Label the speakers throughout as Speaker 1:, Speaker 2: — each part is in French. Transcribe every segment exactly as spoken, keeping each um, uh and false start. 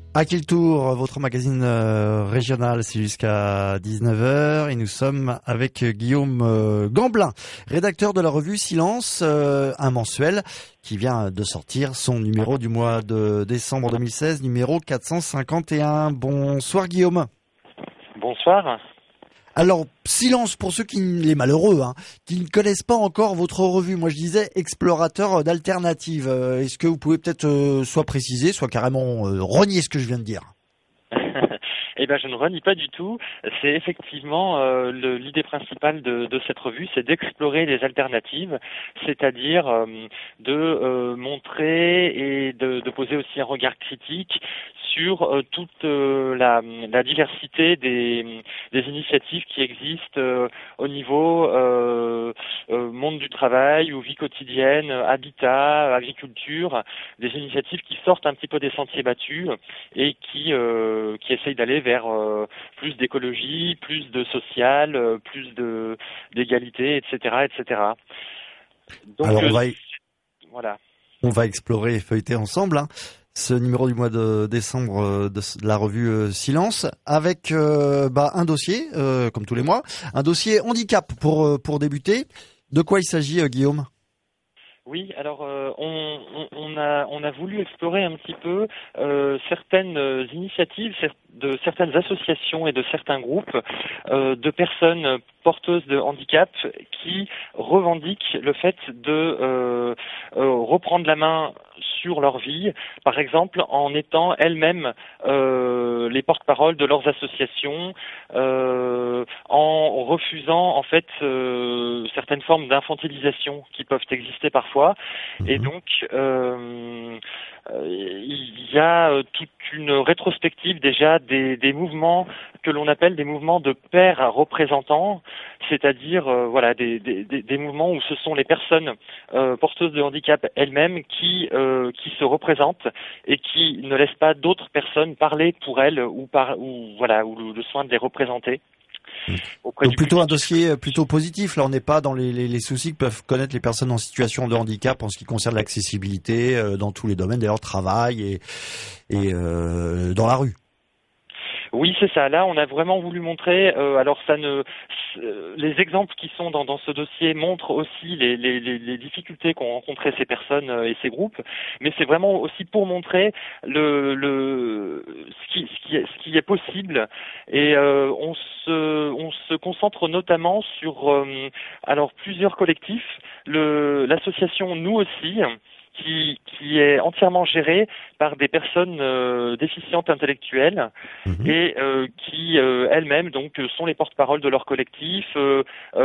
Speaker 1: À quel tour, votre magazine euh, régional, c'est jusqu'à dix-neuf heures et nous sommes avec Guillaume euh, Gamblin, rédacteur de la revue Silence, euh, un mensuel qui vient de sortir son numéro du mois de décembre deux mille seize, numéro quatre cent cinquante et un. Bonsoir Guillaume.
Speaker 2: Bonsoir.
Speaker 1: Alors, silence pour ceux qui, les malheureux, hein, qui ne connaissent pas encore votre revue. Moi, je disais explorateur d'alternatives. Euh, est-ce que vous pouvez peut-être euh, soit préciser, soit carrément euh, renier ce que je viens de dire?
Speaker 2: Eh ben, je ne renie pas du tout. C'est effectivement euh, le, l'idée principale de, de cette revue, c'est d'explorer les alternatives, c'est-à-dire euh, de euh, montrer et de, de poser aussi un regard critique sur euh, toute euh, la, la diversité des, des initiatives qui existent euh, au niveau euh, euh, monde du travail ou vie quotidienne, habitat, agriculture, des initiatives qui sortent un petit peu des sentiers battus et qui, euh, qui essayent d'aller vers euh, plus d'écologie, plus de social, euh, plus de d'égalité, et cetera, et cetera. Donc,
Speaker 1: Alors, on
Speaker 2: euh,
Speaker 1: va, y...
Speaker 2: voilà.
Speaker 1: on va explorer et feuilleter ensemble hein, ce numéro du mois de décembre de la revue euh, Silence avec euh, bah, un dossier, euh, comme tous les mois, un dossier handicap pour, euh, pour débuter. De quoi il s'agit, euh, Guillaume ?
Speaker 2: Oui, alors euh, on, on, on a on a voulu explorer un petit peu euh, certaines initiatives de certaines associations et de certains groupes euh, de personnes porteuses de handicap qui revendiquent le fait de euh, euh, reprendre la main sur leur vie, par exemple en étant elles-mêmes euh, les porte-parole de leurs associations, euh, en refusant en fait euh, certaines formes d'infantilisation qui peuvent exister parfois. Mmh. Et donc euh, euh, il y a euh, toute une rétrospective déjà des, des mouvements que l'on appelle des mouvements de pairs représentants, c'est-à-dire euh, voilà des, des, des mouvements où ce sont les personnes euh, porteuses de handicap elles-mêmes qui euh, qui se représentent et qui ne laissent pas d'autres personnes parler pour elles ou par ou voilà ou le, le soin de les représenter.
Speaker 1: Donc plutôt public. Un dossier plutôt positif. Là, on n'est pas dans les, les, les soucis que peuvent connaître les personnes en situation de handicap en ce qui concerne l'accessibilité euh, dans tous les domaines, d'ailleurs travail et, et euh, dans la rue.
Speaker 2: Oui, c'est ça. Là, on a vraiment voulu montrer. Euh, alors, ça ne, les exemples qui sont dans, dans ce dossier montrent aussi les, les, les difficultés qu'ont rencontrées ces personnes et ces groupes, mais c'est vraiment aussi pour montrer le, le ce qui, ce qui, est, ce qui est possible. Et euh, on se, on se concentre notamment sur euh, alors plusieurs collectifs. Le, l'association Nous aussi. Qui, qui est entièrement gérée par des personnes euh, déficientes intellectuelles mmh. et euh, qui euh, elles-mêmes donc sont les porte-parole de leur collectif, euh,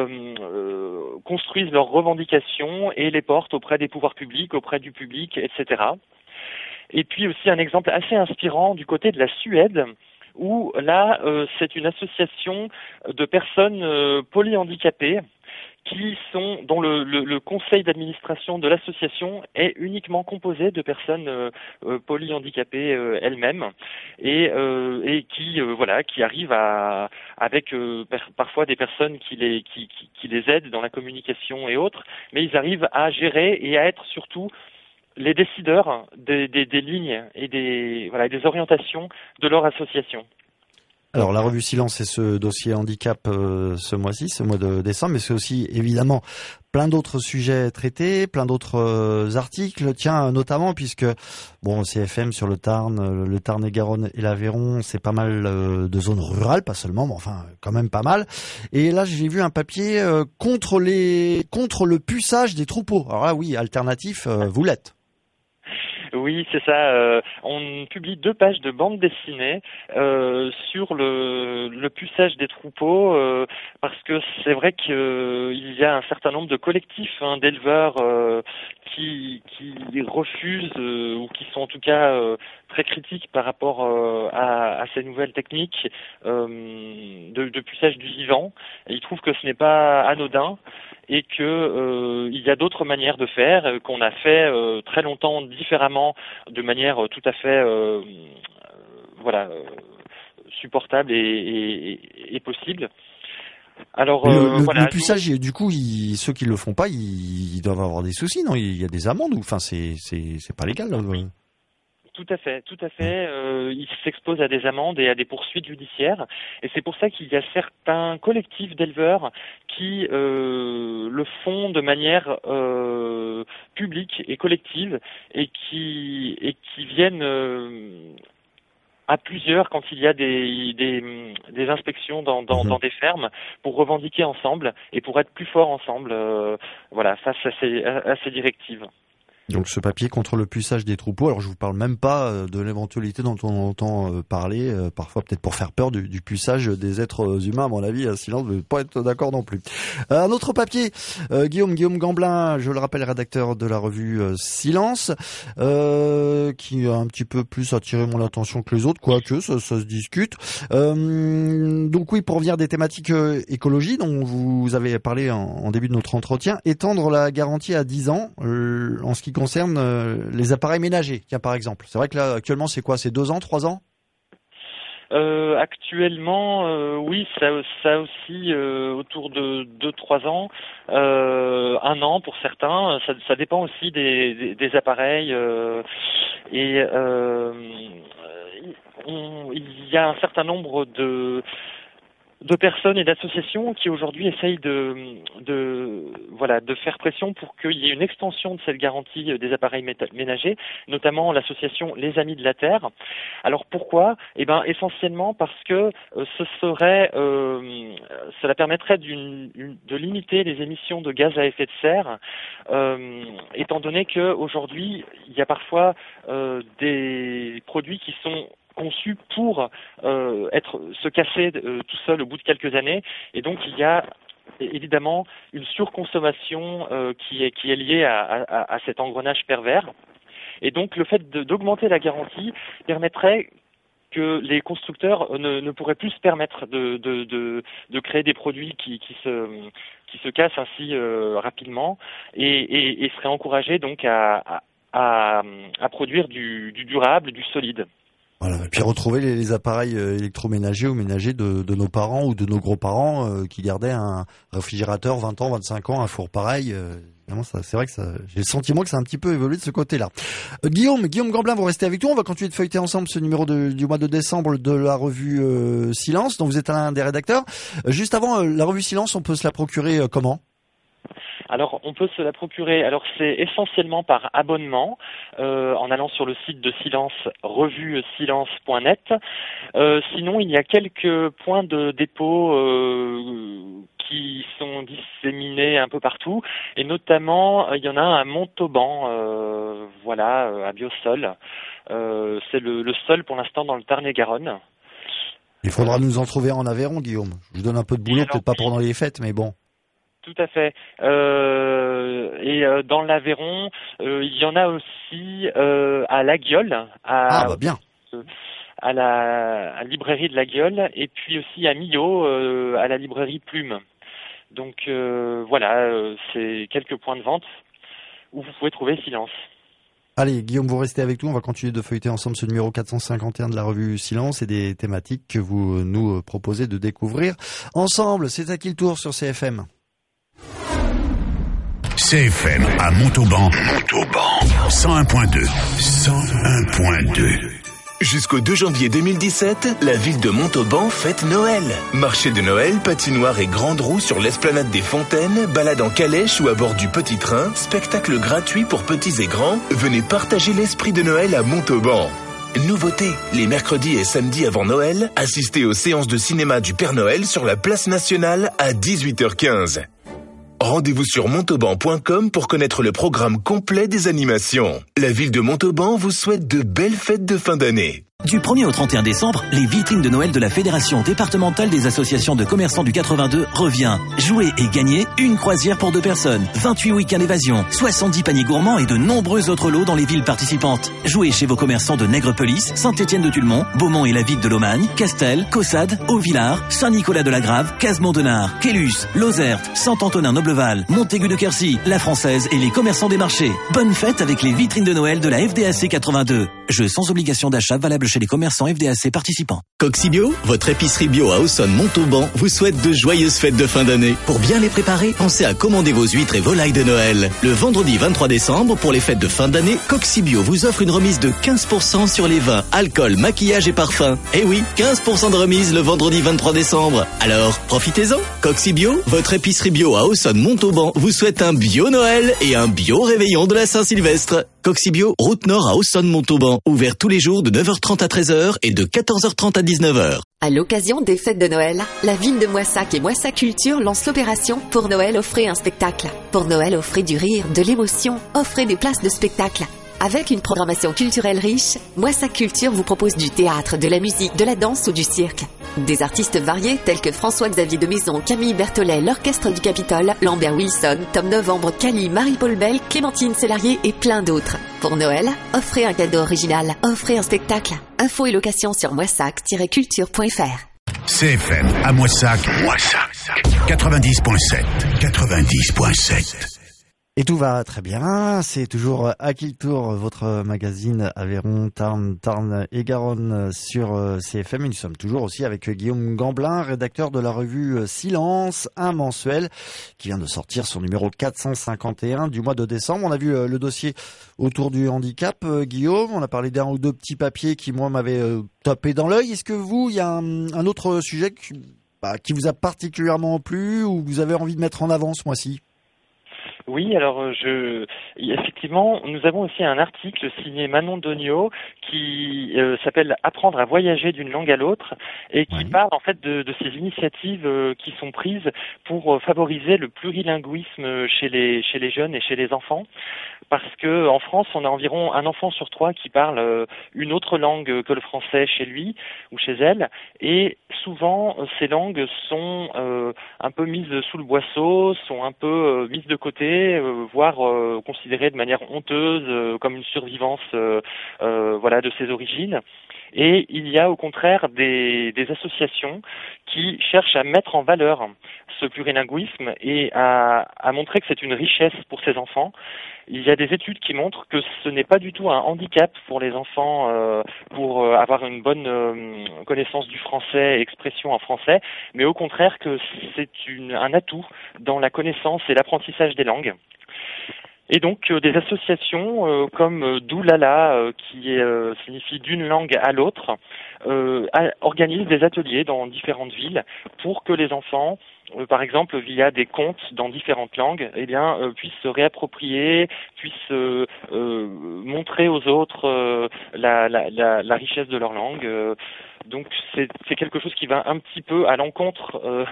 Speaker 2: euh, construisent leurs revendications et les portent auprès des pouvoirs publics, auprès du public, et cetera. Et puis aussi un exemple assez inspirant du côté de la Suède, où là euh, c'est une association de personnes euh, polyhandicapées qui sont dont le, le, le conseil d'administration de l'association est uniquement composé de personnes euh, euh, polyhandicapées euh, elles-mêmes et, euh, et qui euh, voilà qui arrivent à avec euh, per, parfois des personnes qui les qui, qui, qui les aident dans la communication et autres, mais ils arrivent à gérer et à être surtout les décideurs des, des, des lignes et des voilà des orientations de leur association.
Speaker 1: Alors la revue Silence, c'est ce dossier handicap euh, ce mois-ci, ce mois de décembre, mais c'est aussi évidemment plein d'autres sujets traités, plein d'autres euh, articles. Tiens, notamment puisque bon, C F M sur le Tarn, le Tarn-et-Garonne et l'Aveyron, c'est pas mal euh, de zones rurales, pas seulement, mais enfin quand même pas mal. Et là, j'ai vu un papier euh, contre les contre le puçage des troupeaux. Alors là, oui, alternatif, euh, vous l'êtes.
Speaker 2: Oui, c'est ça. Euh, on publie deux pages de bande dessinée euh, sur le, le puçage des troupeaux, euh, parce que c'est vrai qu'il euh, y a un certain nombre de collectifs hein, d'éleveurs euh, qui, qui refusent euh, ou qui sont en tout cas euh, très critiques par rapport euh, à, à ces nouvelles techniques euh, de, de puçage du vivant. Et ils trouvent que ce n'est pas anodin et que euh, il y a d'autres manières de faire, euh, qu'on a fait euh, très longtemps différemment, de manière euh, tout à fait euh, euh, voilà euh, supportable et, et, et possible. Alors
Speaker 1: le,
Speaker 2: euh,
Speaker 1: le,
Speaker 2: voilà,
Speaker 1: le puçage, nous... du coup, ils, ceux qui le font pas, ils, ils doivent avoir des soucis, non? Il y a des amendes ou enfin c'est c'est c'est pas légal là.
Speaker 2: Oui. Tout à fait, tout à fait. Euh, s'exposent à des amendes et à des poursuites judiciaires. Et c'est pour ça qu'il y a certains collectifs d'éleveurs qui euh, le font de manière euh, publique et collective et qui et qui viennent euh, à plusieurs quand il y a des des, des inspections dans, dans, mmh. dans des fermes pour revendiquer ensemble et pour être plus forts ensemble, euh, voilà, face à ces, à ces directives.
Speaker 1: Donc ce papier contre le puçage des troupeaux, alors je vous parle même pas de l'éventualité dont on entend parler, euh, parfois peut-être pour faire peur du, du puçage des êtres humains, à mon avis, Silence ne veut pas être d'accord non plus. Euh, un autre papier, euh, Guillaume, Guillaume Gamblin, je le rappelle, rédacteur de la revue euh, Silence, euh, qui a un petit peu plus attiré mon attention que les autres, quoique ça, ça se discute. Euh, donc oui, pour revenir des thématiques euh, écologie dont vous avez parlé en, en début de notre entretien, étendre la garantie à dix ans euh, en ce qui concerne euh, les appareils ménagers, tiens, par exemple. C'est vrai que là, actuellement, c'est quoi? C'est deux ans, trois ans?
Speaker 2: Euh, actuellement, euh, oui, ça, ça aussi euh, autour de deux, trois ans, euh, un an pour certains. Ça, ça dépend aussi des, des, des appareils euh, et euh, on, il y a un certain nombre de de personnes et d'associations qui aujourd'hui essayent de, de, voilà, de faire pression pour qu'il y ait une extension de cette garantie des appareils ménagers, notamment l'association Les Amis de la Terre. Alors pourquoi? Eh ben, essentiellement parce que euh, ce serait, euh, cela permettrait d'une, une, de limiter les émissions de gaz à effet de serre, euh, étant donné que aujourd'hui il y a parfois euh, des produits qui sont conçu pour euh, être se casser euh, tout seul au bout de quelques années, et donc il y a évidemment une surconsommation euh, qui est qui est liée à, à, à cet engrenage pervers, et donc le fait de, d'augmenter la garantie permettrait que les constructeurs ne, ne pourraient plus se permettre de, de, de, de créer des produits qui, qui se qui se cassent ainsi euh, rapidement, et, et, et seraient encouragés donc à, à, à produire du, du durable, du solide.
Speaker 1: Voilà, et puis retrouver les, les appareils électroménagers ou ménagers de, de nos parents ou de nos gros-parents euh, qui gardaient un réfrigérateur vingt ans, vingt-cinq ans, un four pareil. Euh, évidemment, ça, c'est vrai que ça, j'ai le sentiment que ça a un petit peu évolué de ce côté-là. Euh, Guillaume, Guillaume Gamblin, vous restez avec nous. On va continuer de feuilleter ensemble ce numéro de, du mois de décembre de la revue euh, Silence, dont vous êtes un des rédacteurs. Euh, juste avant, euh, la revue Silence, on peut se la procurer euh, comment ?
Speaker 2: Alors, on peut se la procurer. Alors, c'est essentiellement par abonnement, euh, en allant sur le site de Silence, revue silence point net. Euh, sinon, il y a quelques points de dépôt euh, qui sont disséminés un peu partout, et notamment, il y en a un à Montauban, euh, voilà, à Biosol. Euh, c'est le, le seul pour l'instant dans le Tarn-et-Garonne.
Speaker 1: Il faudra nous en trouver en Aveyron, Guillaume. Je vous donne un peu de boulot, alors, peut-être pas pendant les fêtes, mais bon.
Speaker 2: Tout à fait. Euh, et euh, dans l'Aveyron, euh, il y en a aussi euh, à La Guiole, à,
Speaker 1: ah, bah bien.
Speaker 2: Euh, à la à librairie de La Guiole, et puis aussi à Millau, euh, à la librairie Plume. Donc euh, voilà, euh, c'est quelques points de vente où vous pouvez trouver Silence.
Speaker 1: Allez, Guillaume, vous restez avec nous. On va continuer de feuilleter ensemble ce numéro quatre cent cinquante et un de la revue Silence et des thématiques que vous nous proposez de découvrir ensemble. C'est à qui le tour sur C F M ?
Speaker 3: C F M à Montauban. Montauban. cent un point deux. cent un point deux.
Speaker 4: Jusqu'au deux janvier deux mille dix-sept, la ville de Montauban fête Noël. Marché de Noël, patinoire et grande roue sur l'esplanade des Fontaines, balade en calèche ou à bord du petit train, spectacle gratuit pour petits et grands. Venez partager l'esprit de Noël à Montauban. Nouveauté, les mercredis et samedis avant Noël, assistez aux séances de cinéma du Père Noël sur la place nationale à dix-huit heures quinze. Rendez-vous sur montauban point com pour connaître le programme complet des animations. La ville de Montauban vous souhaite de belles fêtes de fin d'année.
Speaker 5: Du premier au trente et un décembre, les vitrines de Noël de la Fédération départementale des associations de commerçants du quatre-vingt-deux revient. Jouez et gagnez une croisière pour deux personnes, vingt-huit week-ends évasion, soixante-dix paniers gourmands et de nombreux autres lots dans les villes participantes. Jouez chez vos commerçants de Nègrepelisse, Saint-Étienne-de-Tulmont, Beaumont et la Vic de Lomagne, Castel, Caussade, Haut-Villard, Saint-Nicolas-de-la-Grave, Casemont-Denard, Quélus, Lozerte, Saint-Antonin-Nobleval, Montaigu de Quercy, La Française et les commerçants des marchés. Bonne fête avec les vitrines de Noël de la F D A C quatre-vingt-deux. Jeu sans obligation d'achat valable chez les commerçants F D A C participants.
Speaker 6: Coxibio, votre épicerie bio à Auxonne-Montauban, vous souhaite de joyeuses fêtes de fin d'année. Pour bien les préparer, pensez à commander vos huîtres et volailles de Noël. Le vendredi vingt-trois décembre, pour les fêtes de fin d'année, Coxibio vous offre une remise de quinze pour cent sur les vins, alcool, maquillage et parfums. Eh oui, quinze pour cent de remise le vendredi vingt-trois décembre. Alors, profitez-en. Coxibio, votre épicerie bio à Auxonne-Montauban, vous souhaite un bio Noël et un bio réveillon de la Saint-Sylvestre. Coxibio, route nord à Auxonne-Montauban, ouvert tous les jours de neuf heures trente à treize heures et de quatorze heures trente à dix-neuf heures.
Speaker 7: À l'occasion des fêtes de Noël, la ville de Moissac et Moissac Culture lancent l'opération Pour Noël, offrez un spectacle. Pour Noël, offrez du rire, de l'émotion, offrez des places de spectacle. Avec une programmation culturelle riche, Moissac Culture vous propose du théâtre, de la musique, de la danse ou du cirque. Des artistes variés tels que François-Xavier de Maison, Camille Berthollet, l'Orchestre du Capitole, Lambert Wilson, Tom Novembre, Cali, Marie-Paul Bell, Clémentine Sélarié et plein d'autres. Pour Noël, offrez un cadeau original, offrez un spectacle. Infos et location sur moissac tiret culture point f r.
Speaker 3: C F M à Moissac, Moissac, quatre-vingt-dix point sept, quatre-vingt-dix point sept.
Speaker 1: Et tout va très bien, c'est toujours À qui le tour, votre magazine Aveyron, Tarn, Tarn et Garonne sur C F M. Et nous sommes toujours aussi avec Guillaume Gamblin, rédacteur de la revue Silence, un mensuel qui vient de sortir son numéro quatre cent cinquante et un du mois de décembre. On a vu le dossier autour du handicap, Guillaume, on a parlé d'un ou deux petits papiers qui, moi, m'avaient tapé dans l'œil. Est-ce que vous, il y a un, un autre sujet qui, bah, qui vous a particulièrement plu ou que vous avez envie de mettre en avant ce mois-ci ?
Speaker 2: Oui, alors je effectivement, nous avons aussi un article signé Manon Dognaud qui euh, s'appelle Apprendre à voyager d'une langue à l'autre et qui oui. parle en fait de, de ces initiatives euh, qui sont prises pour euh, favoriser le plurilinguisme chez les chez les jeunes et chez les enfants. Parce que en France, on a environ un enfant sur trois qui parle euh, une autre langue que le français chez lui ou chez elle, et souvent ces langues sont euh, un peu mises sous le boisseau, sont un peu euh, mises de côté, euh, voire euh, considérées de manière honteuse, euh, comme une survivance, euh, euh, voilà, de ses origines. Et il y a au contraire des, des associations qui cherchent à mettre en valeur ce plurilinguisme et à, à montrer que c'est une richesse pour ces enfants. Il y a des études qui montrent que ce n'est pas du tout un handicap pour les enfants euh, pour euh, avoir une bonne euh, connaissance du français et expression en français, mais au contraire que c'est une, un atout dans la connaissance et l'apprentissage des langues. Et donc euh, des associations euh, comme euh, Doulala, euh, qui euh, signifie d'une langue à l'autre, euh, a, organisent des ateliers dans différentes villes pour que les enfants, euh, par exemple via des contes dans différentes langues, eh bien euh, puissent se réapproprier, puissent euh, euh, montrer aux autres euh, la, la, la, la richesse de leur langue. Euh, Donc c'est, c'est quelque chose qui va un petit peu à l'encontre euh,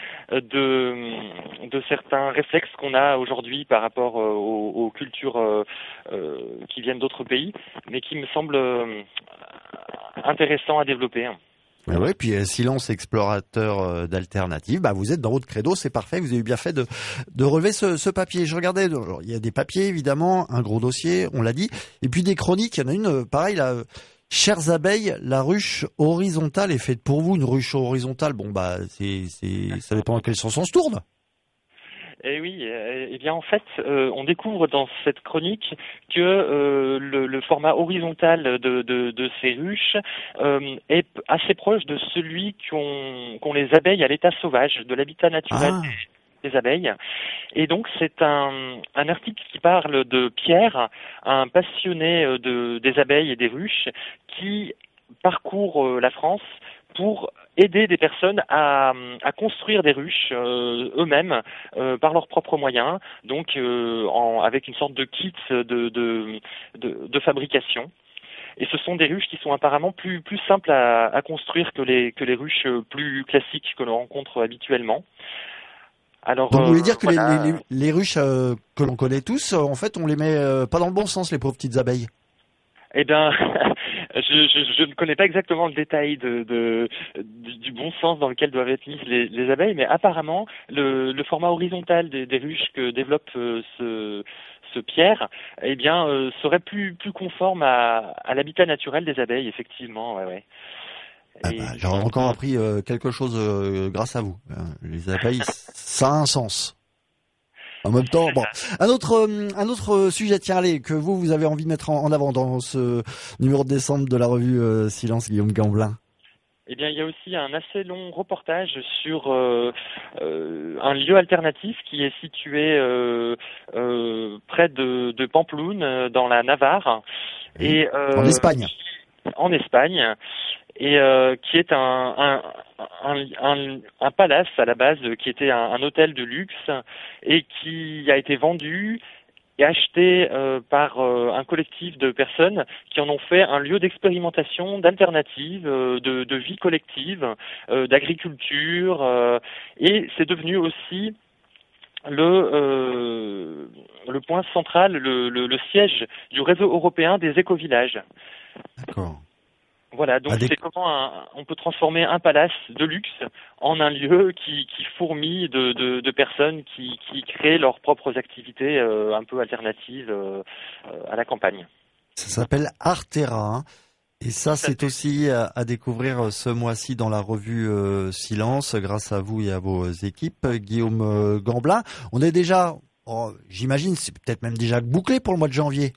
Speaker 2: de, de certains réflexes qu'on a aujourd'hui par rapport euh, aux, aux cultures euh, euh, qui viennent d'autres pays, mais qui me semble euh, intéressant à développer.
Speaker 1: Oui, ouais, puis euh, Silence explorateur euh, d'alternatives, bah, vous êtes dans votre credo, c'est parfait, vous avez bien fait de, de relever ce, ce papier. Je regardais, alors, il y a des papiers évidemment, un gros dossier, on l'a dit, et puis des chroniques, il y en a une, euh, pareil là... Chères abeilles, la ruche horizontale est faite pour vous. Une ruche horizontale, bon bah c'est, c'est, ça dépend dans quel sens on se tourne.
Speaker 2: Eh oui, eh bien en fait, euh, on découvre dans cette chronique que euh, le, le format horizontal de, de, de ces ruches euh, est assez proche de celui qu'ont, qu'ont les abeilles à l'état sauvage, de l'habitat naturel. Ah. Des abeilles. Et donc c'est un, un article qui parle de Pierre, un passionné de, des abeilles et des ruches, qui parcourt la France pour aider des personnes à, à construire des ruches euh, eux-mêmes euh, par leurs propres moyens, donc euh, en, avec une sorte de kit de, de, de, de fabrication. Et ce sont des ruches qui sont apparemment plus, plus simples à, à construire que les, que les ruches plus classiques que l'on rencontre habituellement. Alors,
Speaker 1: donc vous voulez dire que
Speaker 2: voilà.
Speaker 1: les, les, les ruches euh, que l'on connaît tous, en fait, on les met euh, pas dans le bon sens, les pauvres petites abeilles.
Speaker 2: Eh bien, je, je, je ne connais pas exactement le détail de, de, du, du bon sens dans lequel doivent être mises les, les abeilles, mais apparemment, le, le format horizontal des, des ruches que développe euh, ce, ce Pierre, eh bien, euh, serait plus, plus conforme à, à l'habitat naturel des abeilles, effectivement. Ouais, ouais.
Speaker 1: Ah bah, j'ai encore appris euh, quelque chose euh, grâce à vous. Les abeilles, ça a un sens. En même temps, bon, un autre, un autre sujet, tiens, allez, que vous, vous avez envie de mettre en avant dans ce numéro de décembre de la revue euh, Silence, Guillaume Gamblin.
Speaker 2: Eh bien, il y a aussi un assez long reportage sur euh, euh, un lieu alternatif qui est situé euh, euh, près de, de Pampelune, dans la Navarre, et euh,
Speaker 1: en Espagne.
Speaker 2: En Espagne, et euh, qui est un, un, un, un, un palace à la base, qui était un, un hôtel de luxe et qui a été vendu et acheté euh, par euh, un collectif de personnes qui en ont fait un lieu d'expérimentation, d'alternatives, euh, de, de vie collective, euh, d'agriculture, euh, et c'est devenu aussi le euh, le point central, le, le, le siège du réseau européen des écovillages.
Speaker 1: D'accord.
Speaker 2: Voilà, donc
Speaker 1: ah, des...
Speaker 2: c'est comment un, on peut transformer un palace de luxe en un lieu qui, qui fourmille de, de, de personnes qui, qui créent leurs propres activités euh, un peu alternatives euh, à la campagne.
Speaker 1: Ça s'appelle Artera, hein. Et ça, c'est aussi à, à découvrir ce mois-ci dans la revue euh, Silence, grâce à vous et à vos équipes. Guillaume euh, Gamblin, on est déjà, oh, j'imagine, c'est peut-être même déjà bouclé pour le mois de janvier.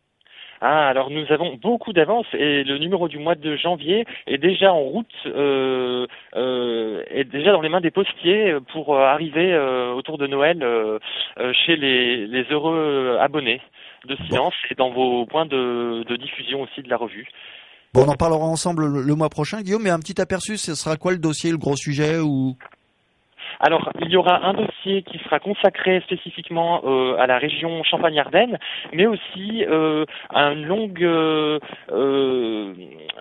Speaker 2: Ah, alors nous avons beaucoup d'avance et le numéro du mois de janvier est déjà en route, euh, euh, est déjà dans les mains des postiers pour arriver euh, autour de Noël euh, chez les, les heureux abonnés de Silence bon. Et dans vos points de, de diffusion aussi de la revue.
Speaker 1: Bon, on en parlera ensemble le, le mois prochain, Guillaume, mais un petit aperçu, ce sera quoi le dossier, le gros sujet ou...
Speaker 2: Alors, il y aura un dossier qui sera consacré spécifiquement euh, à la région Champagne-Ardenne, mais aussi euh, à une longue, euh, euh,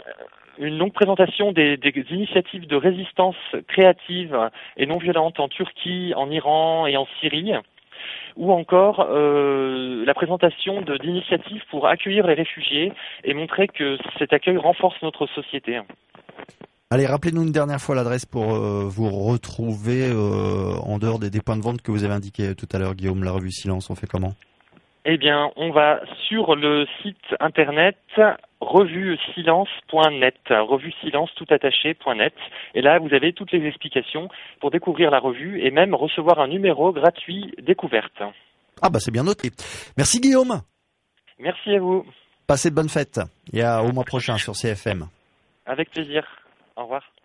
Speaker 2: une longue présentation des, des initiatives de résistance créative et non violente en Turquie, en Iran et en Syrie, ou encore euh, la présentation de, d'initiatives pour accueillir les réfugiés et montrer que cet accueil renforce notre société.
Speaker 1: Allez, rappelez-nous une dernière fois l'adresse pour euh, vous retrouver euh, en dehors des, des points de vente que vous avez indiqués tout à l'heure, Guillaume. La revue Silence, on fait comment ?
Speaker 2: Eh bien, on va sur le site internet revue silence point net, revue silence tout attaché point net. Et là, vous avez toutes les explications pour découvrir la revue et même recevoir un numéro gratuit découverte.
Speaker 1: Ah bah c'est bien noté. Merci Guillaume.
Speaker 2: Merci à vous.
Speaker 1: Passez de bonnes fêtes et à, au mois prochain sur C F M.
Speaker 2: Avec plaisir. Au revoir.